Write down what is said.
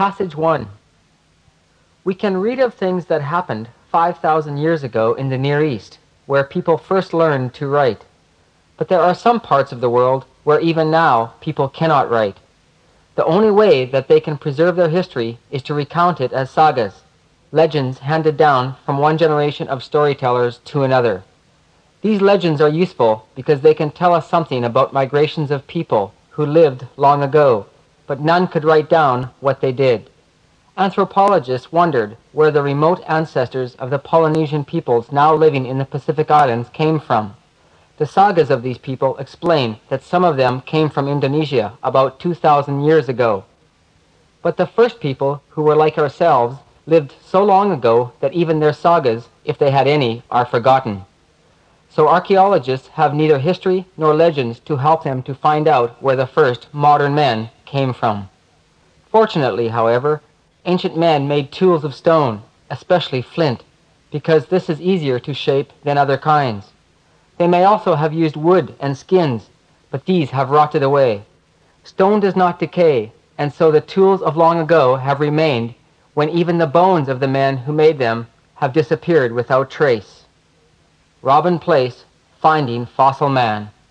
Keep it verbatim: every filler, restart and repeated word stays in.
Passage one. We can read of things that happened five thousand years ago in the Near East, where people first learned to write. But there are some parts of the world where even now people cannot write. The only way that they can preserve their history is to recount it as sagas, legends handed down from one generation of storytellers to another. These legends are useful because they can tell us something about migrations of people who lived long ago, but none could write down what they did. Anthropologists wondered where the remote ancestors of the Polynesian peoples now living in the Pacific Islands came from. The sagas of these people explain that some of them came from Indonesia about two thousand years ago. But the first people, who were like ourselves, lived so long ago that even their sagas, if they had any, are forgotten. So archaeologists have neither history nor legends to help them to find out where the first modern men came from. Fortunately, however, ancient men made tools of stone, especially flint, because this is easier to shape than other kinds. They may also have used wood and skins, but these have rotted away. Stone does not decay, and so the tools of long ago have remained when even the bones of the men who made them have disappeared without trace. Robin Place, Finding Fossil Man.